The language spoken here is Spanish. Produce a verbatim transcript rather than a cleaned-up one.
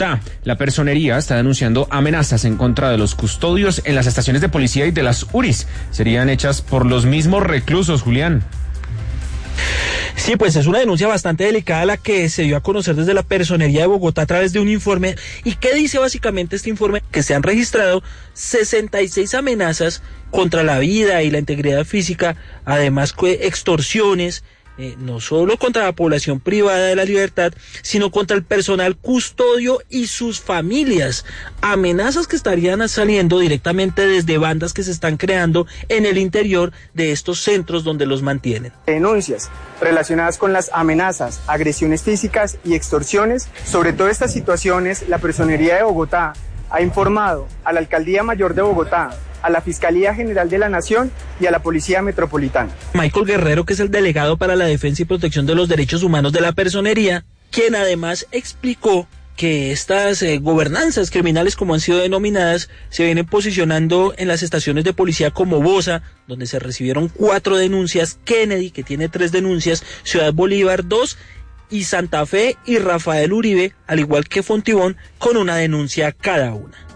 Bogotá. La personería está denunciando amenazas en contra de los custodios en las estaciones de policía y de las U R Is. Serían hechas por los mismos reclusos, Julián. Sí, pues es una denuncia bastante delicada la que se dio a conocer desde la Personería de Bogotá a través de un informe. ¿Y qué dice básicamente este informe? Que se han registrado sesenta y seis amenazas contra la vida y la integridad física, además extorsiones, eh, no solo contra la población privada de la libertad, sino contra el personal custodio y sus familias. Amenazas que estarían saliendo directamente desde bandas que se están creando en el interior de estos centros donde los mantienen. Denuncias relacionadas con las amenazas, agresiones físicas y extorsiones. Sobre todas estas situaciones, la Personería de Bogotá ha informado a la Alcaldía Mayor de Bogotá, a la Fiscalía General de la Nación y a la Policía Metropolitana. Michael Guerrero, que es el delegado para la defensa y protección de los derechos humanos de la Personería, quien además explicó que estas eh, gobernanzas criminales, como han sido denominadas, se vienen posicionando en las estaciones de policía como Bosa, donde se recibieron cuatro denuncias, Kennedy, que tiene tres denuncias, Ciudad Bolívar, dos, y Santa Fe y Rafael Uribe, al igual que Fontibón, con una denuncia cada una.